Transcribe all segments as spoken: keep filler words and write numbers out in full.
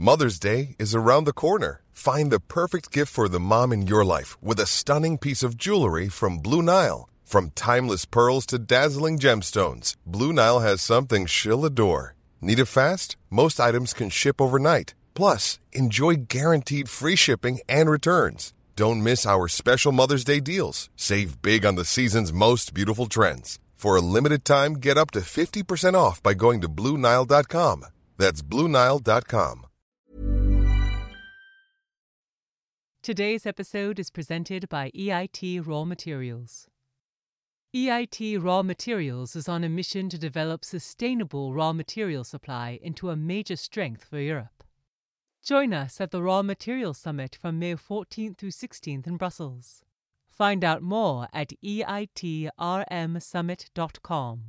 Mother's Day is around the corner. Find the perfect gift for the mom in your life with a stunning piece of jewelry from Blue Nile. From timeless pearls to dazzling gemstones, Blue Nile has something she'll adore. Need it fast? Most items can ship overnight. Plus, enjoy guaranteed free shipping and returns. Don't miss our special Mother's Day deals. Save big on the season's most beautiful trends. For a limited time, get up to fifty percent off by going to Blue Nile dot com. That's Blue Nile dot com. Today's episode is presented by E I T Raw Materials. E I T Raw Materials is on a mission to develop sustainable raw material supply into a major strength for Europe. Join us at the Raw Materials Summit from May fourteenth through sixteenth in Brussels. Find out more at E I T R M summit dot com.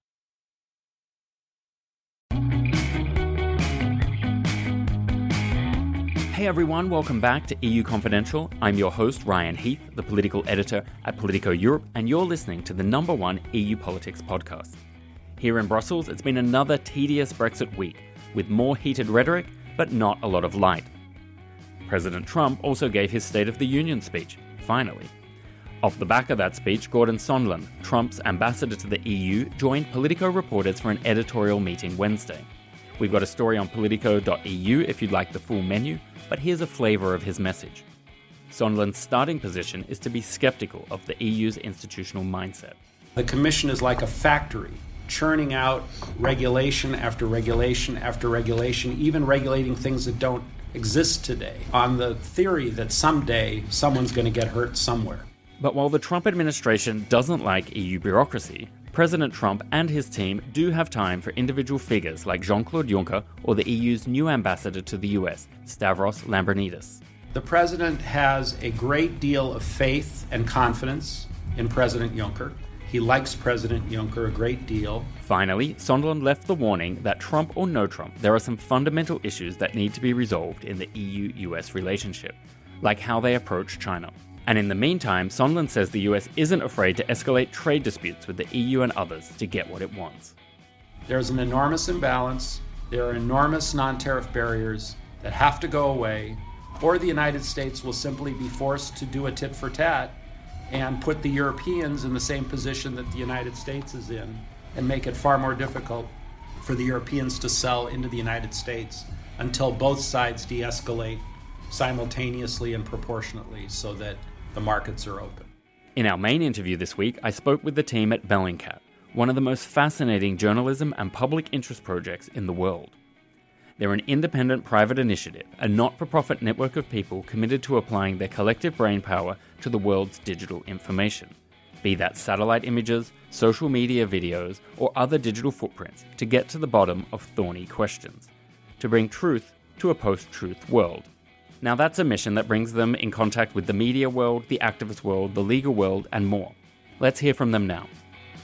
Hey everyone, welcome back to E U Confidential. I'm your host, Ryan Heath, the political editor at Politico Europe, and you're listening to the number one E U politics podcast. Here in Brussels, it's been another tedious Brexit week, with more heated rhetoric, but not a lot of light. President Trump also gave his State of the Union speech, finally. Off the back of that speech, Gordon Sondland, Trump's ambassador to the E U, joined Politico reporters for an editorial meeting Wednesday. We've got a story on politico dot e u if you'd like the full menu, but here's a flavour of his message. Sondland's starting position is to be sceptical of the E U's institutional mindset. The Commission is like a factory, churning out regulation after regulation after regulation, even regulating things that don't exist today, on the theory that someday someone's going to get hurt somewhere. But while the Trump administration doesn't like E U bureaucracy, President Trump and his team do have time for individual figures like Jean-Claude Juncker or the E U's new ambassador to the U S, Stavros Lambrinidis. The president has a great deal of faith and confidence in President Juncker. He likes President Juncker a great deal. Finally, Sondland left the warning that Trump or no Trump, there are some fundamental issues that need to be resolved in the E U U S relationship, like how they approach China. And in the meantime, Sondland says the U S isn't afraid to escalate trade disputes with the E U and others to get what it wants. There's an enormous imbalance. There are enormous non-tariff barriers that have to go away, or the United States will simply be forced to do a tit for tat and put the Europeans in the same position that the United States is in and make it far more difficult for the Europeans to sell into the United States until both sides de-escalate simultaneously and proportionately so that the markets are open. In our main interview this week, I spoke with the team at Bellingcat, one of the most fascinating journalism and public interest projects in the world. They're an independent private initiative, a not-for-profit network of people committed to applying their collective brainpower to the world's digital information, be that satellite images, social media videos, or other digital footprints, to get to the bottom of thorny questions, to bring truth to a post-truth world. Now that's a mission that brings them in contact with the media world, the activist world, the legal world, and more. Let's hear from them now.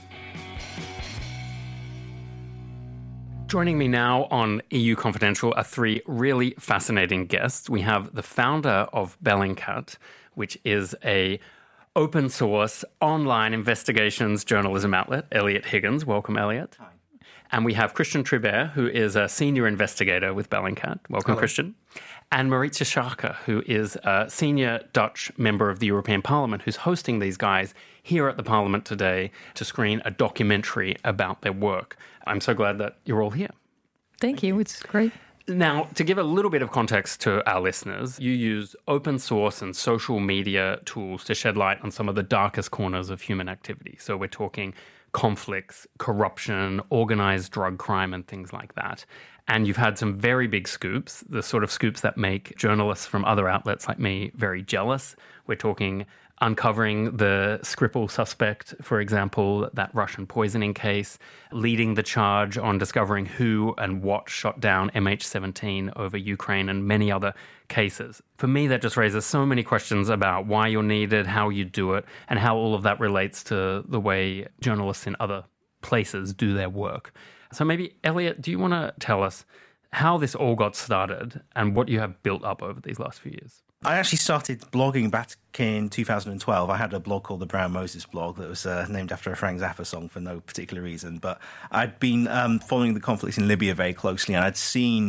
Joining me now on E U Confidential are three really fascinating guests. We have the founder of Bellingcat, which is a open source online investigations journalism outlet, Elliot Higgins. Welcome, Elliot. Hi. And we have Christian Tribert, who is a senior investigator with Bellingcat. Welcome, Hello. Christian. And Marietje Schaake, who is a senior Dutch member of the European Parliament, who's hosting these guys here at the Parliament today to screen a documentary about their work. I'm so glad that you're all here. Thank you. It's great. Now, to give a little bit of context to our listeners, you use open source and social media tools to shed light on some of the darkest corners of human activity. So we're talking conflicts, corruption, organized drug crime, and things like that. And you've had some very big scoops, the sort of scoops that make journalists from other outlets like me very jealous. We're talking uncovering the Skripal suspect, for example, that Russian poisoning case, leading the charge on discovering who and what shot down M H seventeen over Ukraine and many other cases. For me, that just raises so many questions about why you're needed, how you do it, and how all of that relates to the way journalists in other places do their work. So maybe, Elliot, do you want to tell us how this all got started and what you have built up over these last few years? I actually started blogging back in two thousand twelve. I had a blog called the Brown Moses blog that was uh, named after a Frank Zappa song for no particular reason. But I'd been um, following the conflicts in Libya very closely, and I'd seen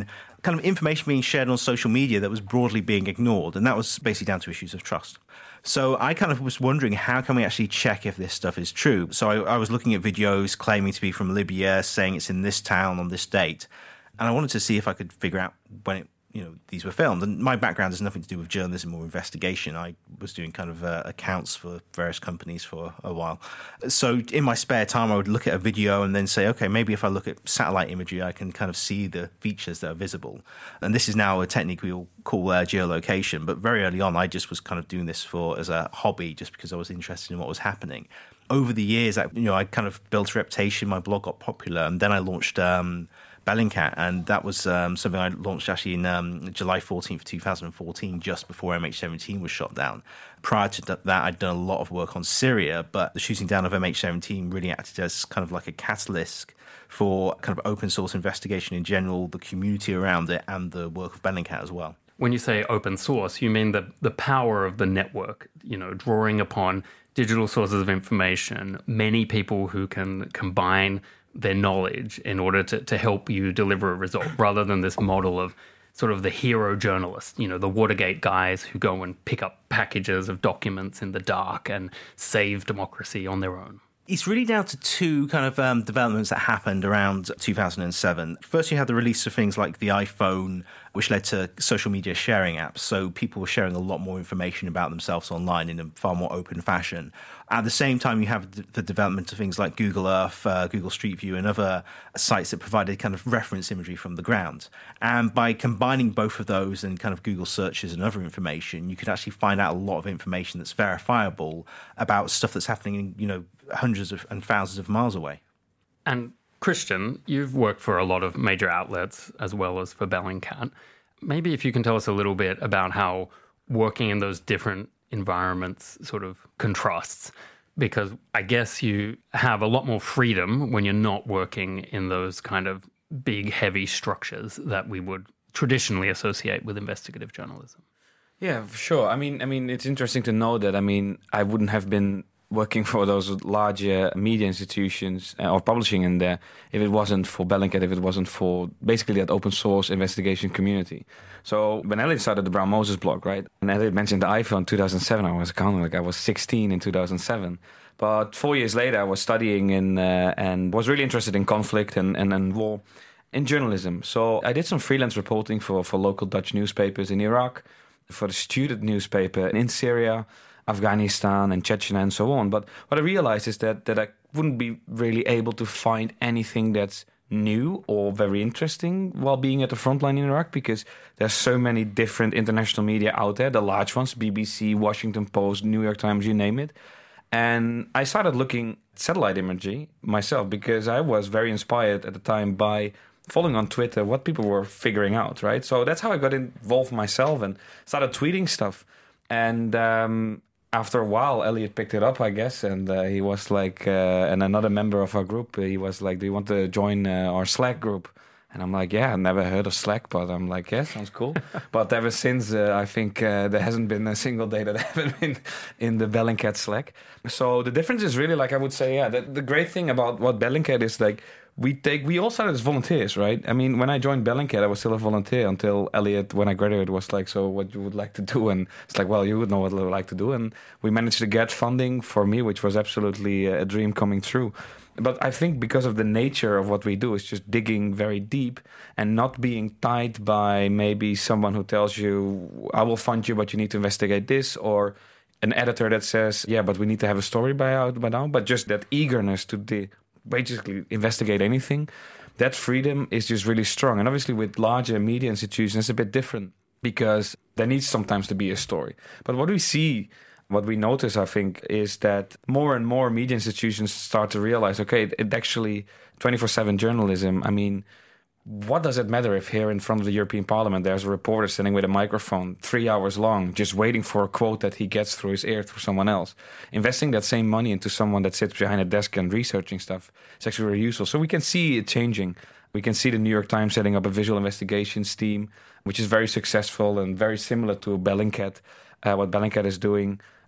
kind of information being shared on social media that was broadly being ignored. And that was basically down to issues of trust. So I kind of was wondering, how can we actually check if this stuff is true? So I, I was looking at videos claiming to be from Libya, saying it's in this town on this date. And I wanted to see if I could figure out when it, you know, these were filmed. And my background has nothing to do with journalism or investigation. I was doing kind of uh, accounts for various companies for a while. So in my spare time, I would look at a video and then say, okay, maybe if I look at satellite imagery, I can kind of see the features that are visible. And this is now a technique we all call uh, geolocation. But very early on, I just was kind of doing this for as a hobby, just because I was interested in what was happening. Over the years, I, you know, I kind of built a reputation. My blog got popular, and then I launched Um, Bellingcat, and that was um, something I launched actually in um, July fourteenth, twenty fourteen, just before M H seventeen was shot down. Prior to that, I'd done a lot of work on Syria, but the shooting down of M H seventeen really acted as kind of like a catalyst for kind of open source investigation in general, the community around it, and the work of Bellingcat as well. When you say open source, you mean the, the power of the network, you know, drawing upon digital sources of information, many people who can combine their knowledge in order to, to help you deliver a result, rather than this model of sort of the hero journalist, you know, the Watergate guys who go and pick up packages of documents in the dark and save democracy on their own. It's really down to two kind of um, developments that happened around two thousand seven. First, you had the release of things like the iPhone, which led to social media sharing apps. So people were sharing a lot more information about themselves online in a far more open fashion. At the same time, you have the development of things like Google Earth, uh, Google Street View, and other sites that provided kind of reference imagery from the ground. And by combining both of those and kind of Google searches and other information, you could actually find out a lot of information that's verifiable about stuff that's happening, you know, hundreds of and thousands of miles away. And Christian, you've worked for a lot of major outlets as well as for Bellingcat. Maybe if you can tell us a little bit about how working in those different environments sort of contrasts, because I guess you have a lot more freedom when you're not working in those kind of big, heavy structures that we would traditionally associate with investigative journalism. Yeah, for sure. I mean, I mean, it's interesting to know that, I mean, I wouldn't have been working for those larger media institutions uh, or publishing in there if it wasn't for Bellingcat, if it wasn't for basically that open source investigation community. So when Elliot started the Brown Moses blog, right, and Elliot mentioned the iPhone in two thousand seven, I was counting like I was sixteen in two thousand seven. But four years later, I was studying in, uh, and was really interested in conflict and, and, and war in journalism. So I did some freelance reporting for, for local Dutch newspapers in Iraq, for the student newspaper in Syria, Afghanistan and Chechnya and so on. But what I realized is that that I wouldn't be really able to find anything that's new or very interesting while being at the front line in Iraq, because there's so many different international media out there, the large ones, B B C, Washington Post, New York Times, you name it. And I started looking at satellite imagery myself because I was very inspired at the time by following on Twitter what people were figuring out, right? So that's how I got involved myself and started tweeting stuff. And um, after a while, Elliot picked it up, I guess, and uh, he was like, uh, and another member of our group, he was like, do you want to join uh, our Slack group? And I'm like, yeah, I never heard of Slack, but I'm like, yeah, sounds cool. But ever since, uh, I think uh, there hasn't been a single day that I haven't been in the Bellingcat Slack. So the difference is really, like, I would say, yeah, the, the great thing about what Bellingcat is, like, we take, we all started as volunteers, right? I mean, when I joined Bellingcat, I was still a volunteer until Elliot, when I graduated, was like, so what you would like to do? And it's like, well, you would know what I would like to do. And we managed to get funding for me, which was absolutely a dream coming true. But I think because of the nature of what we do, is just digging very deep and not being tied by maybe someone who tells you, I will fund you, but you need to investigate this, or an editor that says, yeah, but we need to have a story by out by now. But just that eagerness to de- basically investigate anything, that freedom is just really strong. And obviously with larger media institutions, it's a bit different because there needs sometimes to be a story. But what we see, what we notice, I think, is that more and more media institutions start to realize, okay, it actually twenty-four seven journalism, I mean, what does it matter if here in front of the European Parliament there's a reporter sitting with a microphone three hours long just waiting for a quote that he gets through his ear through someone else? Investing that same money into someone that sits behind a desk and researching stuff is actually really useful. So we can see it changing. We can see the New York Times setting up a visual investigations team, which is very successful and very similar to Bellingcat, uh, what Bellingcat is doing.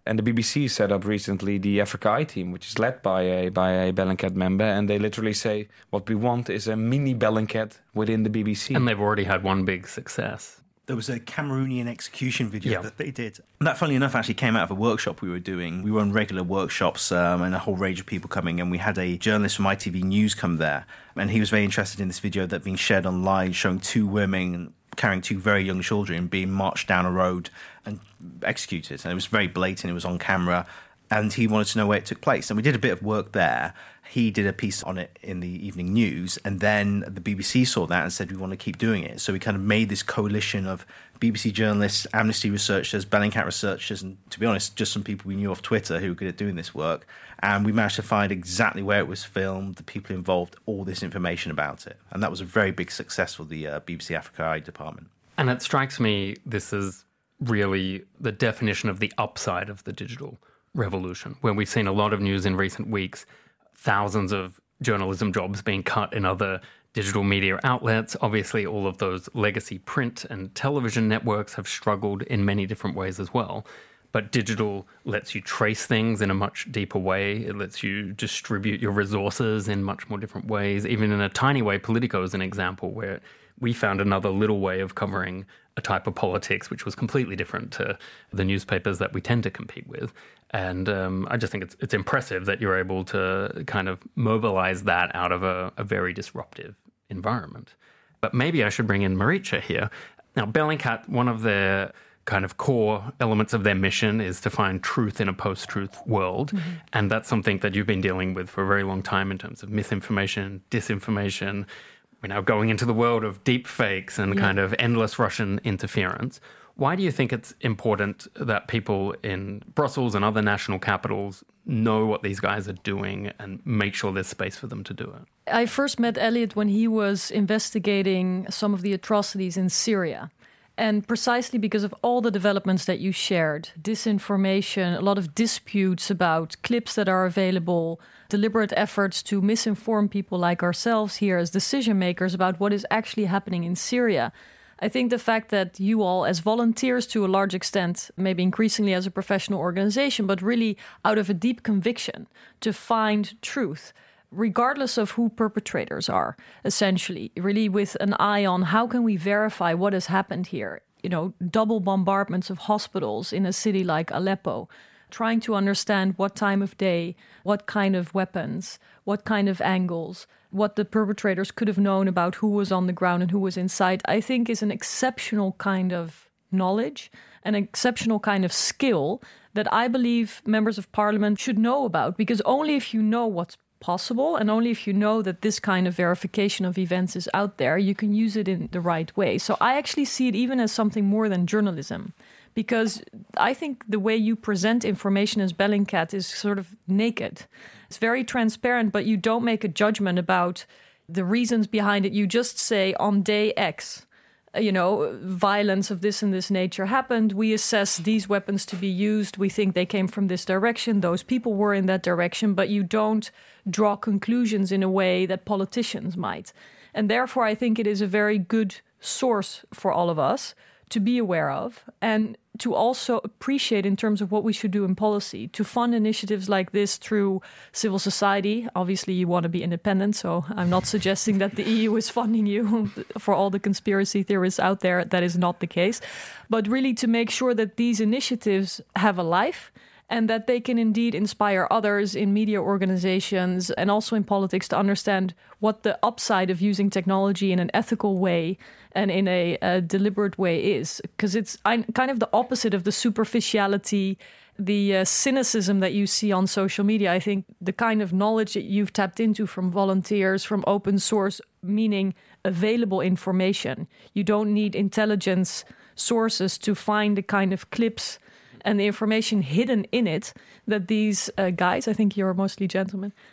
And the B B C set up recently the Africa Eye team, which is led by a by a Bellingcat member. And they literally say, what we want is a mini Bellingcat within the B B C. And they've already had one big success. There was a Cameroonian execution video yeah. that they did. And that, funnily enough, actually came out of a workshop we were doing. We run regular workshops um, and a whole range of people coming. And we had a journalist from I T V News come there. And he was very interested in this video that had been shared online showing two women carrying two very young children being marched down a road and executed. And it was very blatant. It was on camera. And he wanted to know where it took place. And we did a bit of work there. He did a piece on it in the evening news. And then the B B C saw that and said, we want to keep doing it. So we kind of made this coalition of B B C journalists, Amnesty researchers, Bellingcat researchers, and to be honest, just some people we knew off Twitter who were good at doing this work. And we managed to find exactly where it was filmed, the people involved, all this information about it. And that was a very big success for the uh, B B C Africa Eye department. And it strikes me this is really the definition of the upside of the digital revolution, where we've seen a lot of news in recent weeks, thousands of journalism jobs being cut in other digital media outlets. Obviously, all of those legacy print and television networks have struggled in many different ways as well. But digital lets you trace things in a much deeper way. It lets you distribute your resources in much more different ways. Even in a tiny way, Politico is an example where we found another little way of covering a type of politics which was completely different to the newspapers that we tend to compete with. And um, I just think it's it's impressive that you're able to kind of mobilize that out of a, a very disruptive environment. But maybe I should bring in Maricha here. Now, Bellingcat, one of their kind of core elements of their mission is to find truth in a post-truth world. Mm-hmm. And that's something that you've been dealing with for a very long time in terms of misinformation, disinformation. We're now going into the world of deep fakes and yeah. kind of endless Russian interference. Why do you think it's important that people in Brussels and other national capitals know what these guys are doing and make sure there's space for them to do it? I first met Elliot when he was investigating some of the atrocities in Syria. And precisely because of all the developments that you shared, disinformation, a lot of disputes about clips that are available, deliberate efforts to misinform people like ourselves here as decision makers about what is actually happening in Syria. I think the fact that you all, as volunteers to a large extent, maybe increasingly as a professional organization, but really out of a deep conviction to find truth, regardless of who perpetrators are, essentially, really with an eye on how can we verify what has happened here. You know, double bombardments of hospitals in a city like Aleppo, trying to understand what time of day, what kind of weapons, what kind of angles, what the perpetrators could have known about who was on the ground and who was inside, I think is an exceptional kind of knowledge, an exceptional kind of skill that I believe members of parliament should know about, because only if you know what's possible and only if you know that this kind of verification of events is out there, you can use it in the right way. So I actually see it even as something more than journalism, because I think the way you present information as Bellingcat is sort of naked. It's very transparent, but you don't make a judgment about the reasons behind it. You just say on day X, you know, violence of this and this nature happened. We assess these weapons to be used. We think they came from this direction. Those people were in that direction, but you don't draw conclusions in a way that politicians might. And therefore, I think it is a very good source for all of us to be aware of and to also appreciate in terms of what we should do in policy, to fund initiatives like this through civil society. Obviously, you want to be independent, so I'm not suggesting that the E U is funding you for all the conspiracy theorists out there. That is not the case. But really to make sure that these initiatives have a life and that they can indeed inspire others in media organizations and also in politics to understand what the upside of using technology in an ethical way and in a, a deliberate way is. Because it's kind of the opposite of the superficiality, the uh, cynicism that you see on social media. I think the kind of knowledge that you've tapped into from volunteers, from open source, meaning available information. You don't need intelligence sources to find the kind of clips and the information hidden in it that these uh, guys, I think you're mostly gentlemen,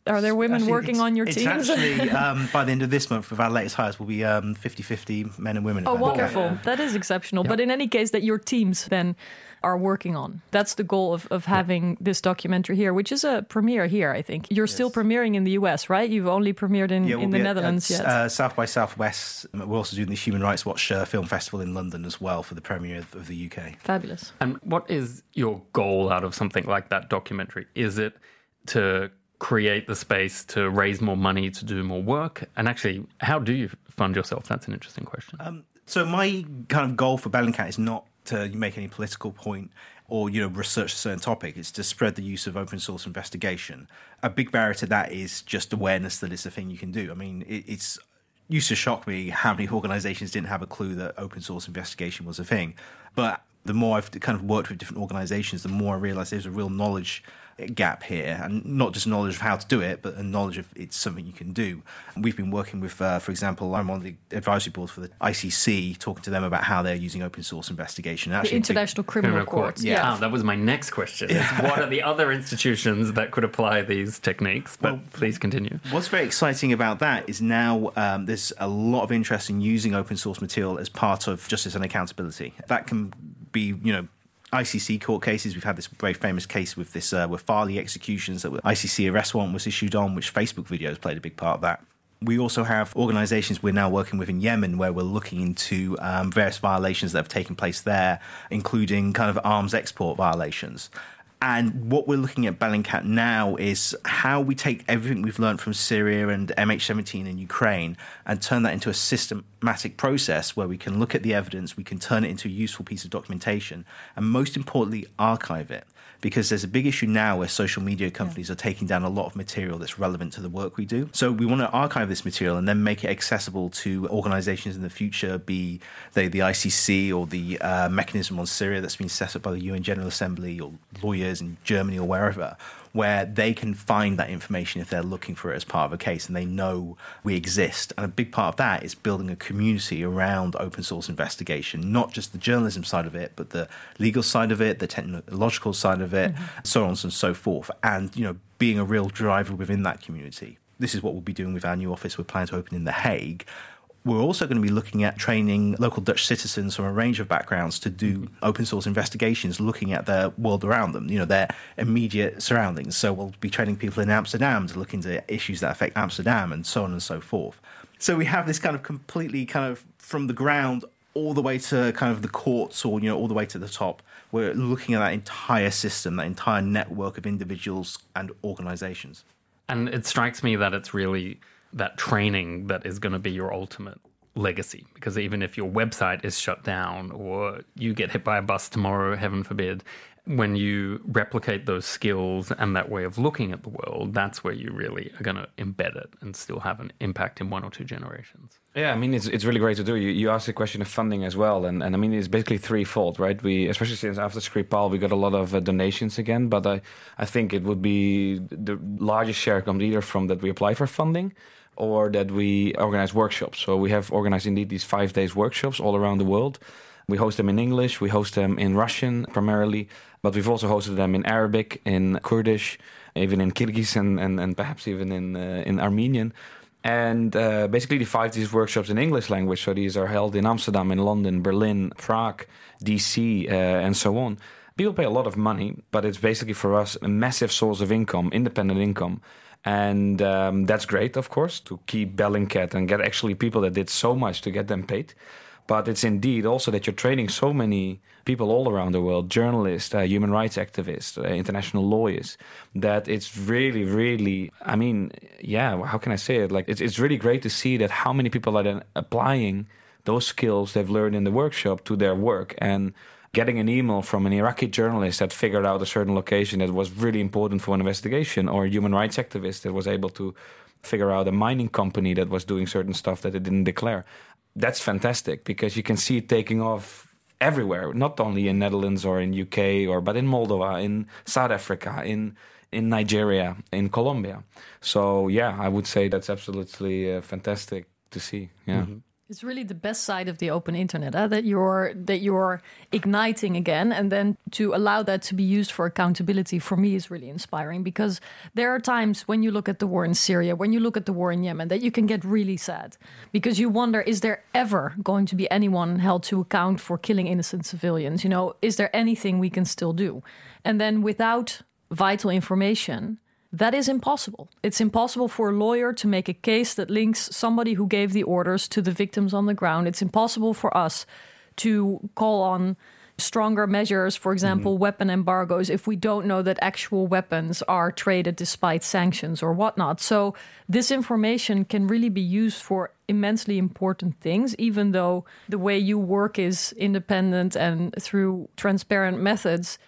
Are there women Actually, working on your it's teams? Actually, um, by the end of this month, with our latest hires, will be um, fifty-fifty men and women. Oh, at wonderful. Yeah. That is exceptional. Yep. But in any case, that your teams then are working on. That's the goal of, of having yep. this documentary here, which is a premiere here, I think. You're yes. still premiering in the U S, right? You've only premiered in, yeah, we'll in the Netherlands at, yet. Uh, South by Southwest. We're also doing the Human Rights Watch uh, Film Festival in London as well for the premiere of, of the U K. Fabulous. And what is your goal out of something like that documentary? Is it to create the space to raise more money to do more work? And actually, how do you fund yourself? That's an interesting question. Um, so my kind of goal for Bellingcat is not to make any political point or, you know, research a certain topic. It's to spread the use of open source investigation. A big barrier to that is just awareness that it's a thing you can do. I mean, it, it's used to shock me how many organizations didn't have a clue that open source investigation was a thing. But the more I've kind of worked with different organizations, the more I realize there's a real knowledge gap here, and not just knowledge of how to do it, but a knowledge of it's something you can do. And we've been working with, uh, for example, I'm on the advisory board for the I C C, talking to them about how they're using open source investigation. The Actually, International Criminal, Criminal Court. Court. Yeah, yeah. Ah, that was my next question. Yeah. Is what are the other institutions that could apply these techniques? But well, please continue. What's very exciting about that is now um, there's a lot of interest in using open source material as part of justice and accountability. That can be, you know, I C C court cases. We've had this very famous case with this uh, with Farley executions that I C C arrest warrant was issued on, which Facebook videos played a big part of that. We also have organizations we're now working with in Yemen where we're looking into um, various violations that have taken place there, including kind of arms export violations. And what we're looking at Bellingcat now is how we take everything we've learned from Syria and M H seventeen in Ukraine and turn that into a systematic process where we can look at the evidence, we can turn it into a useful piece of documentation, and most importantly, archive it. Because there's a big issue now where social media companies yeah. are taking down a lot of material that's relevant to the work we do. So we want to archive this material and then make it accessible to organizations in the future, be they the I C C or the uh, mechanism on Syria that's been set up by the U N General Assembly or lawyers in Germany or wherever, where they can find that information if they're looking for it as part of a case and they know we exist. And a big part of that is building a community around open source investigation, not just the journalism side of it, but the legal side of it, the technological side of it, mm-hmm. so on and so forth. And, you know, being a real driver within that community. This is what we'll be doing with our new office we're planning to open in The Hague. We're also going to be looking at training local Dutch citizens from a range of backgrounds to do open source investigations, looking at their world around them, you know, their immediate surroundings. So we'll be training people in Amsterdam to look into issues that affect Amsterdam and so on and so forth. So we have this kind of completely kind of from the ground all the way to kind of the courts or, you know, all the way to the top. We're looking at that entire system, that entire network of individuals and organizations. And it strikes me that it's really that training that is going to be your ultimate legacy, because even if your website is shut down or you get hit by a bus tomorrow, heaven forbid, when you replicate those skills and that way of looking at the world, that's where you really are going to embed it and still have an impact in one or two generations. Yeah, I mean, it's it's really great to do. You you asked the question of funding as well, and, and I mean, it's basically threefold, right? We, especially since after Skripal, we got a lot of uh, donations again, but I, I think it would be the largest share comes either from that we apply for funding or that we organize workshops. So we have organized indeed these five days workshops all around the world. We host them in English, we host them in Russian primarily, but we've also hosted them in Arabic, in Kurdish, even in Kyrgyz, and, and, and perhaps even in uh, in Armenian. And uh, basically the five these workshops in English language, so these are held in Amsterdam, in London, Berlin, Prague, D C, uh, and so on. People pay a lot of money, but it's basically for us a massive source of income, independent income. And um, that's great, of course, to keep Bellingcat and get actually people that did so much to get them paid. But it's indeed also that you're training so many people all around the world, journalists, uh, human rights activists, uh, international lawyers, that it's really, really, I mean, yeah, how can I say it? Like, it's, it's really great to see that how many people are then applying those skills they've learned in the workshop to their work. And getting an email from an Iraqi journalist that figured out a certain location that was really important for an investigation, or a human rights activist that was able to figure out a mining company that was doing certain stuff that it didn't declare. That's fantastic because you can see it taking off everywhere, not only in Netherlands or in U K, or but in Moldova, in South Africa, in in Nigeria, in Colombia. So yeah, I would say that's absolutely uh, fantastic to see. Yeah. Mm-hmm. It's really the best side of the open internet, huh? that you're that you're igniting again, and then to allow that to be used for accountability for me is really inspiring, because there are times when you look at the war in Syria, when you look at the war in Yemen, that you can get really sad because you wonder, is there ever going to be anyone held to account for killing innocent civilians? You know, is there anything we can still do? And then without vital information, that is impossible. It's impossible for a lawyer to make a case that links somebody who gave the orders to the victims on the ground. It's impossible for us to call on stronger measures, for example, mm-hmm. weapon embargoes, if we don't know that actual weapons are traded despite sanctions or whatnot. So this information can really be used for immensely important things, even though the way you work is independent and through transparent methods.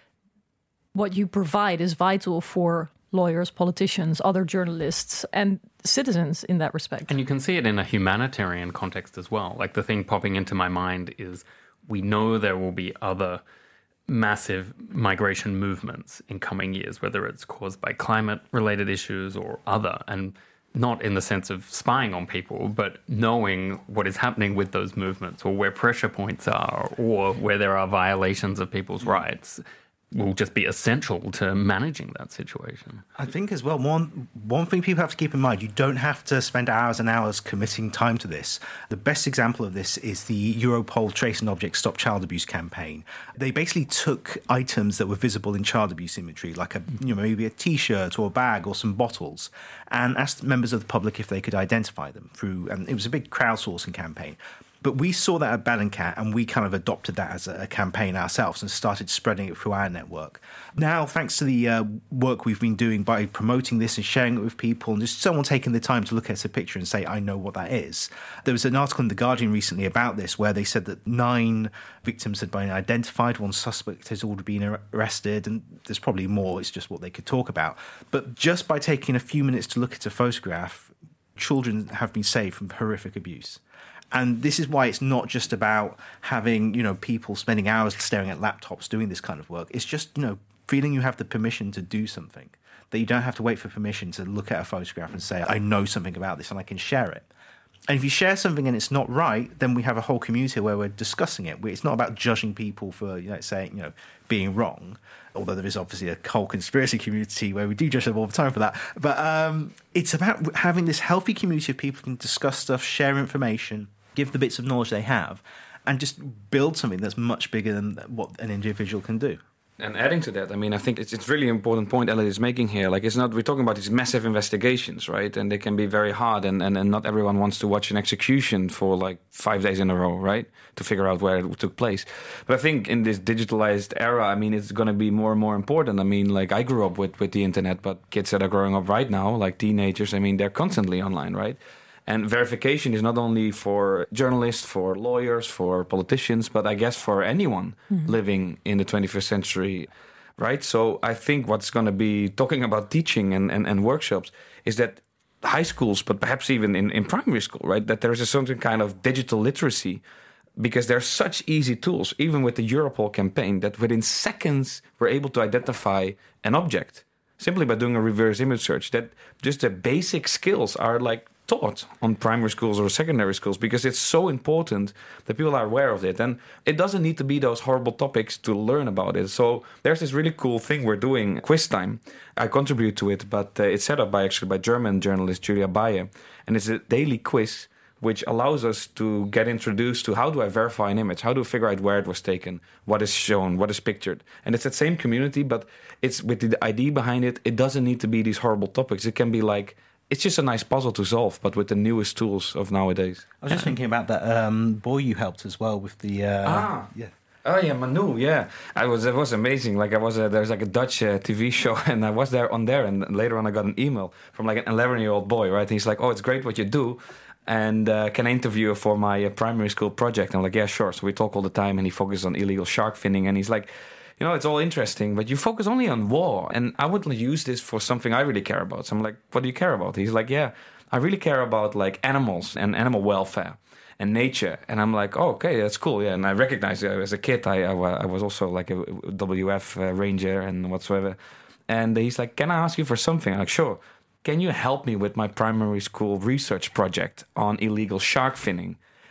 What you provide is vital for lawyers, politicians, other journalists, and citizens in that respect. And you can see it in a humanitarian context as well. Like, the thing popping into my mind is we know there will be other massive migration movements in coming years, whether it's caused by climate-related issues or other, and not in the sense of spying on people, but knowing what is happening with those movements, or where pressure points are, or where there are violations of people's rights, will just be essential to managing that situation. I think as well, one one thing people have to keep in mind, you don't have to spend hours and hours committing time to this. The best example of this is the Europol Trace and Object Stop Child Abuse campaign. They basically took items that were visible in child abuse imagery, like a you know maybe a T-shirt or a bag or some bottles, and asked members of the public if they could identify them through, and it was a big crowdsourcing campaign. But we saw that at Bellingcat, and we kind of adopted that as a campaign ourselves and started spreading it through our network. Now, thanks to the uh, work we've been doing by promoting this and sharing it with people, and just someone taking the time to look at a picture and say, I know what that is. There was an article in The Guardian recently about this where they said that nine victims had been identified, one suspect has already been arrested, and there's probably more, it's just what they could talk about. But just by taking a few minutes to look at a photograph, children have been saved from horrific abuse. And this is why it's not just about having, you know, people spending hours staring at laptops doing this kind of work. It's just, you know, feeling you have the permission to do something, that you don't have to wait for permission to look at a photograph and say, I know something about this and I can share it. And if you share something and it's not right, then we have a whole community where we're discussing it. It's not about judging people for, you know, saying, you know, being wrong, although there is obviously a whole conspiracy community where we do judge them all the time for that. But um, it's about having this healthy community of people who can discuss stuff, share information, give the bits of knowledge they have, and just build something that's much bigger than what an individual can do. And adding to that, I mean, I think it's it's really important point Elliot is making here. Like, it's not, we're talking about these massive investigations, right? And they can be very hard, and, and, and not everyone wants to watch an execution for like five days in a row, right? To figure out where it took place. But I think in this digitalized era, I mean, it's going to be more and more important. I mean, like, I grew up with, with the internet, but kids that are growing up right now, like teenagers, I mean, they're constantly online, right? And verification is not only for journalists, for lawyers, for politicians, but I guess for anyone mm-hmm. living in the twenty-first century, right? So I think what's going to be talking about teaching and, and, and workshops is that high schools, but perhaps even in, in primary school, right, that there is a certain kind of digital literacy, because there's such easy tools, even with the Europol campaign, that within seconds we're able to identify an object simply by doing a reverse image search. That just the basic skills are like taught on primary schools or secondary schools, because it's so important that people are aware of it. And it doesn't need to be those horrible topics to learn about it. So there's this really cool thing we're doing, Quiz Time. I contribute to it, but uh, it's set up by actually by German journalist Julia Baye. And it's a daily quiz which allows us to get introduced to how do I verify an image, how do I figure out where it was taken, what is shown, what is pictured. And it's that same community, but it's with the idea behind it, it doesn't need to be these horrible topics. It can be like, it's just a nice puzzle to solve, but with the newest tools of nowadays. I was just thinking about that um, boy you helped as well with the... Uh, ah, yeah. Oh yeah, Manu. Yeah, I was. It was amazing. Like I was. Uh, there's like a Dutch uh, T V show, and I was there on there. And later on, I got an email from like an eleven-year-old boy. Right, and he's like, "Oh, it's great what you do, and uh, can I interview you for my uh, primary school project?" And I'm like, "Yeah, sure." So we talk all the time, and he focuses on illegal shark finning, and he's like, "You know, it's all interesting, but you focus only on war, and I would use this for something I really care about." So I'm like, "What do you care about?" He's like, "Yeah, I really care about like animals and animal welfare and nature." And I'm like, oh, okay, that's cool. Yeah, and I recognize it. As a kid, I, I, I was also like a W F uh, ranger and whatsoever. And he's like, can I ask you for something? I'm like, sure. Can you help me with my primary school research project on illegal shark finning?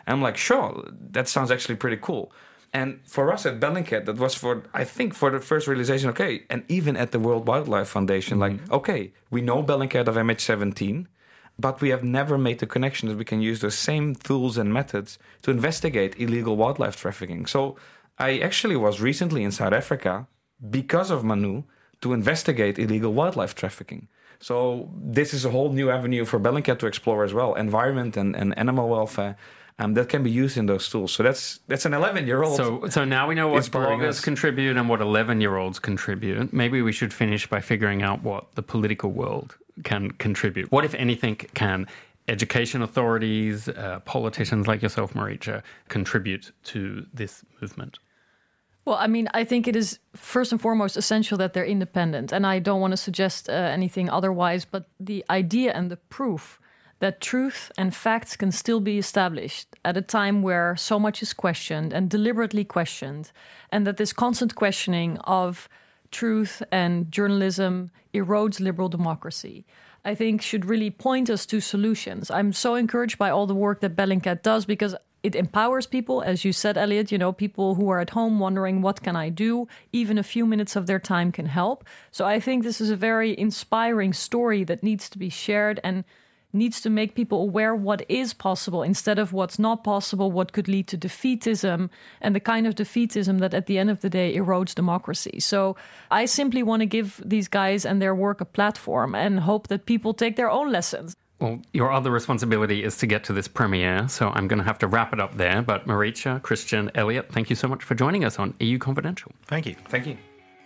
And I'm like, sure, that sounds actually pretty cool. And for us at Bellingcat, that was for, I think, for the first realization, okay, and even at the World Wildlife Foundation, mm-hmm. like, okay, we know Bellingcat of M H seventeen, but we have never made the connection that we can use those same tools and methods to investigate illegal wildlife trafficking. So I actually was recently in South Africa because of Manu to investigate illegal wildlife trafficking. So this is a whole new avenue for Bellingcat to explore as well, environment and, and animal welfare. Um, that can be used in those tools. So that's that's an eleven-year-old. So so now we know what inspiring bloggers us. contribute and what eleven-year-olds contribute. Maybe we should finish by figuring out what the political world can contribute. What, if anything, can education authorities, uh, politicians like yourself, Maricha, contribute to this movement? Well, I mean, I think it is first and foremost essential that they're independent. And I don't want to suggest uh, anything otherwise, but the idea and the proof that truth and facts can still be established at a time where so much is questioned and deliberately questioned, and that this constant questioning of truth and journalism erodes liberal democracy, I think should really point us to solutions. I'm so encouraged by all the work that Bellingcat does because it empowers people, as you said, Elliot, you know, people who are at home wondering, what can I do? Even a few minutes of their time can help. So I think this is a very inspiring story that needs to be shared and needs to make people aware what is possible instead of what's not possible, what could lead to defeatism, and the kind of defeatism that at the end of the day erodes democracy. So I simply want to give these guys and their work a platform and hope that people take their own lessons. Well, your other responsibility is to get to this premiere, so I'm going to have to wrap it up there. But Maricha, Christian, Elliot, thank you so much for joining us on E U Confidential. Thank you. Thank you.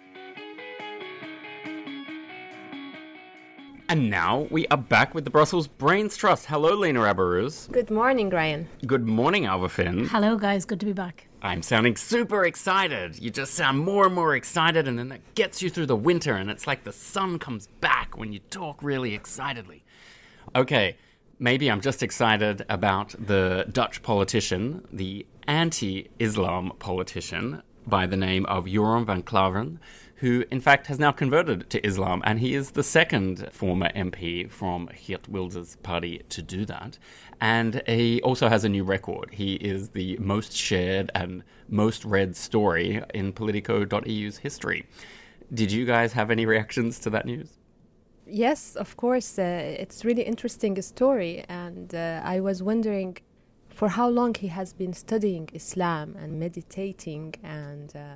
And now we are back with the Brussels Brains Trust. Hello, Lena Abaruz. Good morning, Ryan. Good morning, Alva Finn. Hello, guys. Good to be back. I'm sounding super excited. You just sound more and more excited, and then that gets you through the winter, and it's like the sun comes back when you talk really excitedly. Okay, maybe I'm just excited about the Dutch politician, the anti-Islam politician by the name of Joran van Klaveren, who in fact has now converted to Islam, and he is the second former M P from Geert Wilders' party to do that. And he also has a new record. He is the most shared and most read story in Politico dot E U's history. Did you guys have any reactions to that news? Yes, of course. Uh, it's really interesting story, and uh, I was wondering for how long he has been studying Islam and meditating and uh,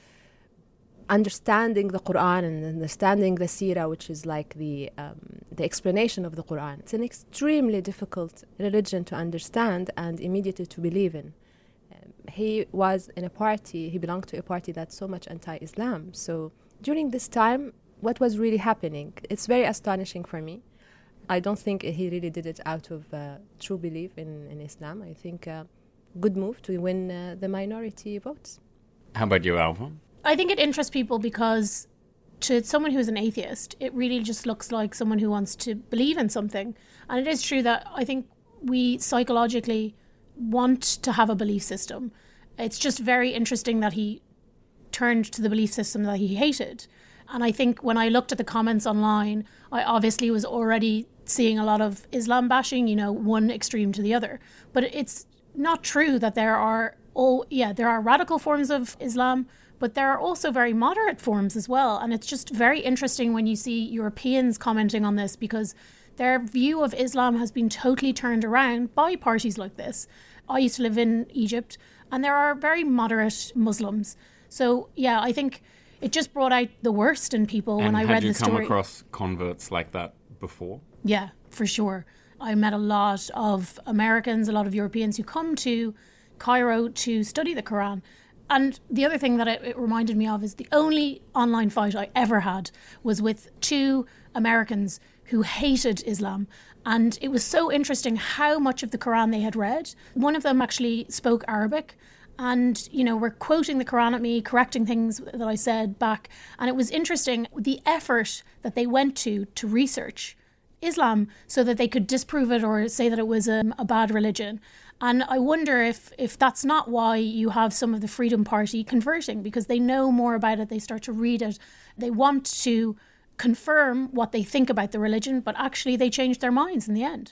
understanding the Quran and understanding the Seerah, which is like the um, the explanation of the Quran. It's an extremely difficult religion to understand and immediately to believe in. Um, he was in a party, he belonged to a party that's so much anti-Islam. So during this time, what was really happening? It's very astonishing for me. I don't think he really did it out of uh, true belief in, in Islam. I think a uh, good move to win uh, the minority votes. How about you, Alva? I think it interests people because to someone who's an atheist, it really just looks like someone who wants to believe in something. And it is true that I think we psychologically want to have a belief system. It's just very interesting that he turned to the belief system that he hated. And I think when I looked at the comments online, I obviously was already seeing a lot of Islam bashing, you know, one extreme to the other. But it's not true that there are, oh, yeah, there are radical forms of Islam, but there are also very moderate forms as well. And it's just very interesting when you see Europeans commenting on this because their view of Islam has been totally turned around by parties like this. I used to live in Egypt, and there are very moderate Muslims. So, yeah, I think it just brought out the worst in people and when I read the story. Had you come across converts like that before? Yeah, for sure. I met a lot of Americans, a lot of Europeans who come to Cairo to study the Quran. And the other thing that it, it reminded me of is the only online fight I ever had was with two Americans who hated Islam. And it was so interesting how much of the Quran they had read. One of them actually spoke Arabic. And, you know, were quoting the Quran at me, correcting things that I said back. And it was interesting the effort that they went to to research Islam so that they could disprove it or say that it was a, a bad religion. And I wonder if, if that's not why you have some of the Freedom Party converting, because they know more about it, they start to read it. They want to confirm what they think about the religion, but actually they changed their minds in the end.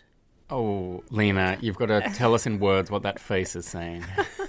Oh, Lena, you've got to tell us in words what that face is saying.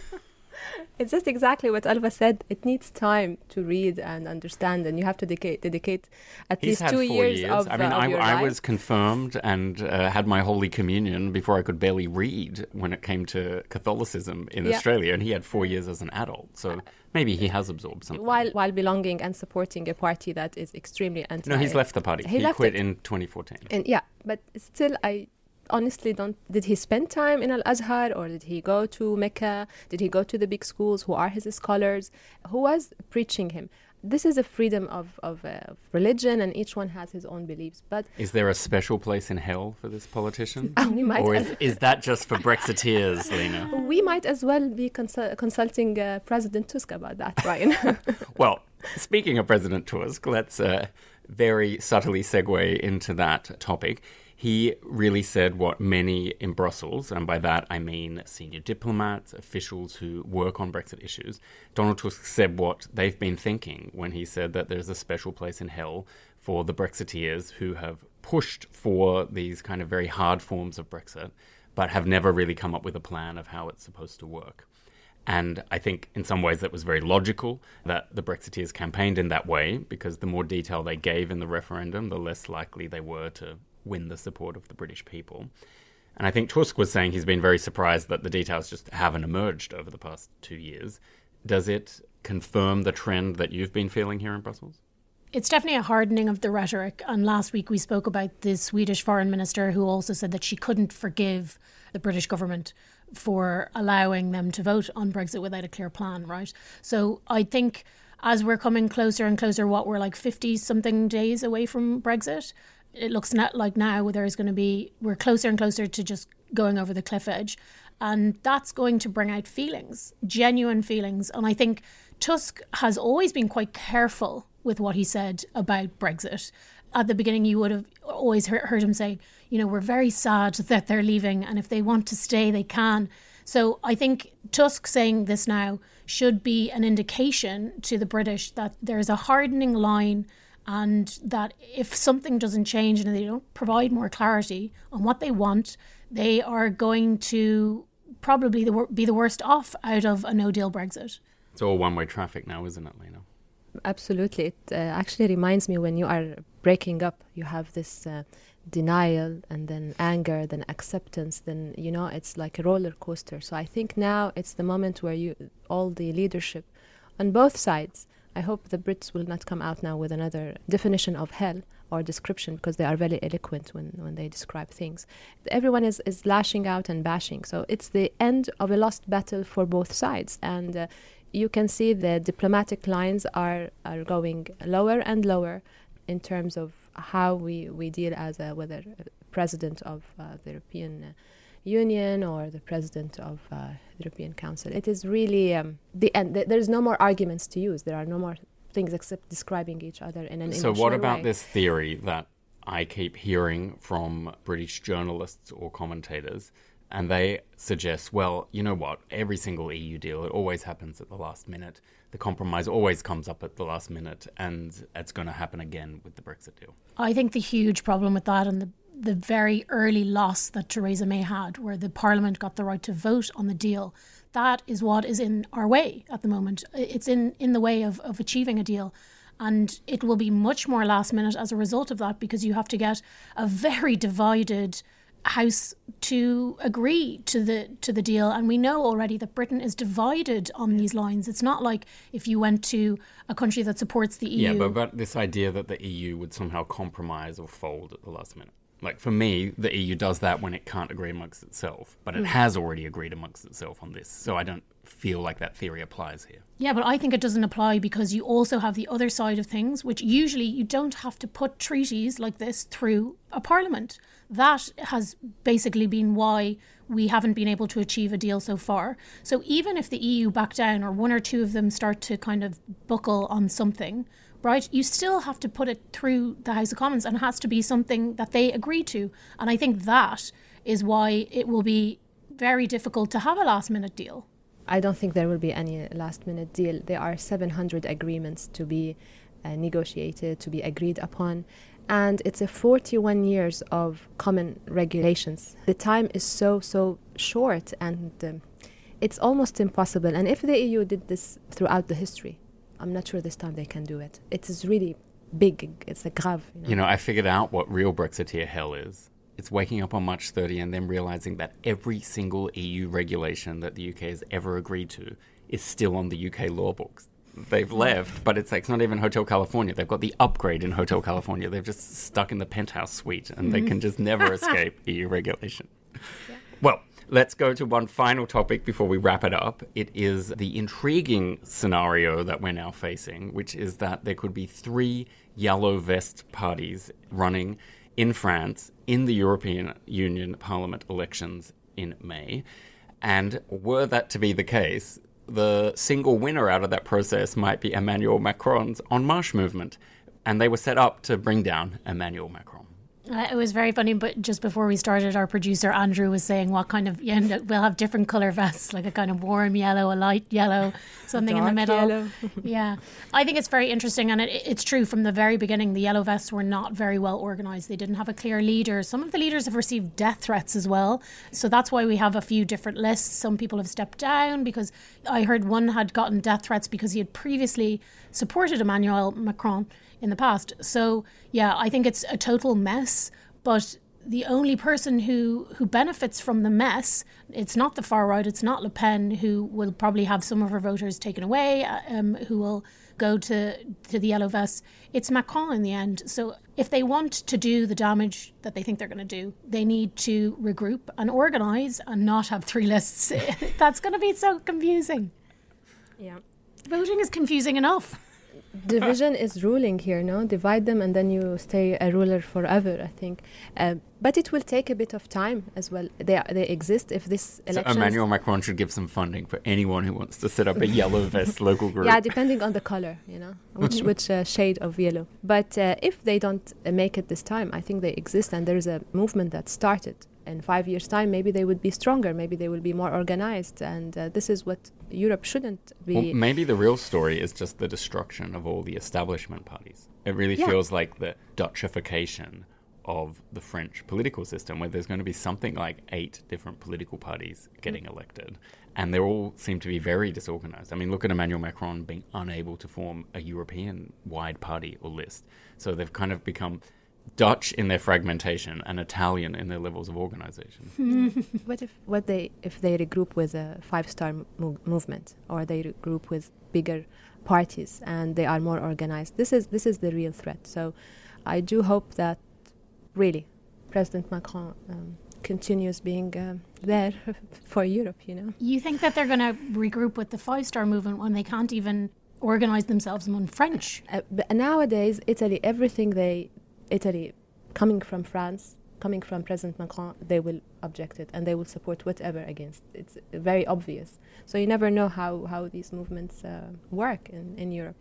It's just exactly what Alva said. It needs time to read and understand, and you have to dedicate, dedicate at He's least had two four years, years. of I mean, uh, of I, your I life. was confirmed and uh, had my Holy Communion before I could barely read when it came to Catholicism in Yeah. Australia, and he had four years as an adult. So maybe he has absorbed something. While while belonging and supporting a party that is extremely anti. No, he's left the party. He He, left quit it. in twenty fourteen. And yeah, but still, I honestly don't. Did he spend time in Al Azhar, or did he go to Mecca? Did he go to the big schools? Who are his scholars? Who was preaching him? This is a freedom of of, uh, of religion, and each one has his own beliefs. But Is there a special place in hell for this politician? we might Or as, is, is that just for Brexiteers, Lena? we might as well be consul- consulting uh, President Tusk about that, Ryan. Well, speaking of President Tusk, let's uh, very subtly segue into that topic. He really said what many in Brussels, and by that I mean senior diplomats, officials who work on Brexit issues, Donald Tusk said what they've been thinking when he said that there's a special place in hell for the Brexiteers who have pushed for these kind of very hard forms of Brexit, but have never really come up with a plan of how it's supposed to work. And I think in some ways that was very logical that the Brexiteers campaigned in that way, because the more detail they gave in the referendum, the less likely they were to win the support of the British people. And I think Tusk was saying he's been very surprised that the details just haven't emerged over the past two years. Does it confirm the trend that you've been feeling here in Brussels? It's definitely a hardening of the rhetoric. And last week we spoke about the Swedish foreign minister who also said that she couldn't forgive the British government for allowing them to vote on Brexit without a clear plan, right? So I think as we're coming closer and closer, what, we're like fifty-something days away from Brexit, it looks not like now there's going to be, we're closer and closer to just going over the cliff edge. And that's going to bring out feelings, genuine feelings. And I think Tusk has always been quite careful with what he said about Brexit. At the beginning, you would have always heard, heard him say, you know, we're very sad that they're leaving, and if they want to stay, they can. So I think Tusk saying this now should be an indication to the British that there's a hardening line, and that if something doesn't change and they don't provide more clarity on what they want, they are going to probably the, be the worst off out of a no-deal Brexit. It's all one-way traffic now, isn't it, Lena? Absolutely. It uh, actually reminds me when you are breaking up, you have this uh, denial and then anger, then acceptance, then, you know, it's like a roller coaster. So I think now it's the moment where you, all the leadership on both sides, I hope the Brits will not come out now with another definition of hell or description, because they are very eloquent when, when they describe things. Everyone is, is lashing out and bashing. So it's the end of a lost battle for both sides. And uh, you can see the diplomatic lines are, are going lower and lower in terms of how we, we deal as a, whether a president of uh, the European uh, Union or the president of uh, the European Council. It is really um, the end. Th- There's no more arguments to use. There are no more things except describing each other in an So emotional what about way. this theory that I keep hearing from British journalists or commentators, and they suggest, well, you know what, every single E U deal, it always happens at the last minute. The compromise always comes up at the last minute, and it's going to happen again with the Brexit deal. I think the huge problem with that, and the the very early loss that Theresa May had, where the Parliament got the right to vote on the deal, that is what is in our way at the moment. It's in, in the way of, of achieving a deal. And it will be much more last minute as a result of that, because you have to get a very divided House to agree to the to the deal. And we know already that Britain is divided on these lines. It's not like if you went to a country that supports the E U. Yeah, but, but this idea that the E U would somehow compromise or fold at the last minute. Like, for me, the E U does that when it can't agree amongst itself, but it has already agreed amongst itself on this. So I don't feel like that theory applies here. Yeah, but I think it doesn't apply, because you also have the other side of things, which usually you don't have to put treaties like this through a parliament. That has basically been why we haven't been able to achieve a deal so far. So even if the E U back down, or one or two of them start to kind of buckle on something, right, you still have to put it through the House of Commons, and it has to be something that they agree to. And I think that is why it will be very difficult to have a last minute deal. I don't think there will be any last minute deal. There are seven hundred agreements to be uh, negotiated, to be agreed upon. And it's a forty-one years of common regulations. The time is so, so short, and um, it's almost impossible. And if the E U did this throughout the history, I'm not sure this time they can do it. It is really big. It's a grave. You know? You know, I figured out what real Brexiteer hell is. It's waking up on March thirtieth and then realizing that every single E U regulation that the U K has ever agreed to is still on the U K law books. They've left, but it's like it's not even Hotel California. They've got the upgrade in Hotel California. They're just stuck in the penthouse suite, and mm-hmm. they can just never escape E U regulation. Yeah. Well, let's go to one final topic before we wrap it up. It is the intriguing scenario that we're now facing, which is that there could be three yellow vest parties running in France in the European Union Parliament elections in May. And were that to be the case, the single winner out of that process might be Emmanuel Macron's En Marche movement. And they were set up to bring down Emmanuel Macron. Uh, it was very funny, but just before we started, our producer Andrew was saying what kind of, you know, we'll have different colour vests, like a kind of warm yellow, a light yellow, something in the middle. Yellow. Yeah. I think it's very interesting, and it, it's true from the very beginning, the yellow vests were not very well organised. They didn't have a clear leader. Some of the leaders have received death threats as well. So that's why we have a few different lists. Some people have stepped down because I heard one had gotten death threats because he had previously supported Emmanuel Macron in the past. So, yeah, I think it's a total mess, but the only person who, who benefits from the mess, it's not the far right, it's not Le Pen, who will probably have some of her voters taken away, um, who will go to, to the yellow vests. It's Macron in the end. So if they want to do the damage that they think they're going to do, they need to regroup and organise and not have three lists. That's going to be so confusing. Yeah. Voting is confusing enough. Division is ruling here, no? Divide them and then you stay a ruler forever, I think. Uh, but it will take a bit of time as well. They they exist if this election... So Emmanuel Macron should give some funding for anyone who wants to set up a yellow vest local group. Yeah, depending on the color, you know, which which uh, shade of yellow. But uh, if they don't uh, make it this time, I think they exist, and there's a movement that started. In five years' time, maybe they would be stronger, maybe they will be more organized, and uh, this is what Europe shouldn't be. Well, maybe the real story is just the destruction of all the establishment parties. It really yeah. feels like the Dutchification of the French political system, where there's going to be something like eight different political parties getting mm. elected, and they all seem to be very disorganized. I mean, look at Emmanuel Macron being unable to form a European-wide party or list. So they've kind of become Dutch in their fragmentation and Italian in their levels of organization. What if what they if they regroup with a five-star mo- movement, or they regroup with bigger parties and they are more organized? This is this is the real threat. So I do hope that really President Macron um, continues being um, there for Europe, you know. You think that they're going to regroup with the five-star movement when they can't even organize themselves among French? Uh, but nowadays, Italy, everything they Italy, coming from France, coming from President Macron, they will object it and they will support whatever against. It's very obvious. So you never know how, how these movements uh, work in, in Europe.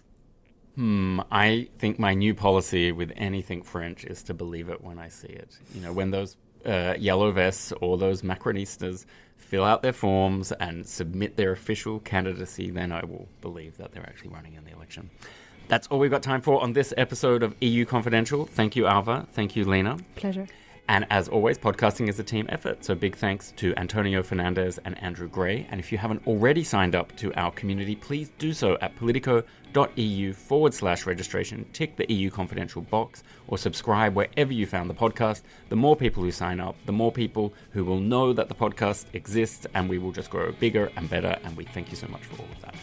Hmm, I think my new policy with anything French is to believe it when I see it. You know, when those uh, yellow vests or those Macronistas fill out their forms and submit their official candidacy, then I will believe that they're actually running in the election. That's all we've got time for on this episode of E U Confidential. Thank you, Alva. Thank you, Lena. Pleasure. And as always, podcasting is a team effort, so big thanks to Antonio Fernandez and Andrew Gray. And if you haven't already signed up to our community, please do so at politico.eu forward slash registration. Tick the E U Confidential box or subscribe wherever you found the podcast. The more people who sign up, the more people who will know that the podcast exists, and we will just grow bigger and better. And we thank you so much for all of that.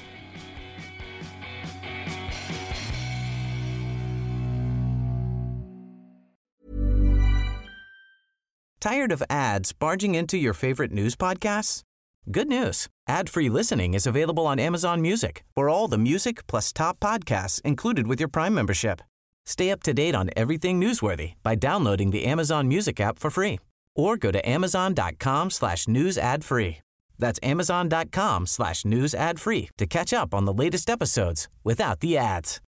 Tired of ads barging into your favorite news podcasts? Good news. Ad-free listening is available on Amazon Music for all the music plus top podcasts included with your Prime membership. Stay up to date on everything newsworthy by downloading the Amazon Music app for free or go to amazon.com slash news ad free. That's amazon.com slash news ad free to catch up on the latest episodes without the ads.